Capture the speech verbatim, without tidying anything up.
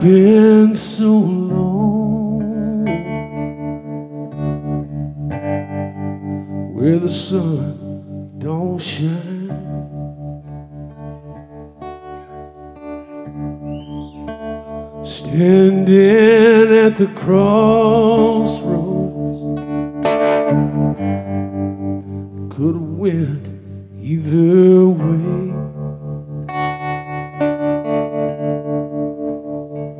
Been so long where the sun don't shine, standing at the crossroads, could have went either way.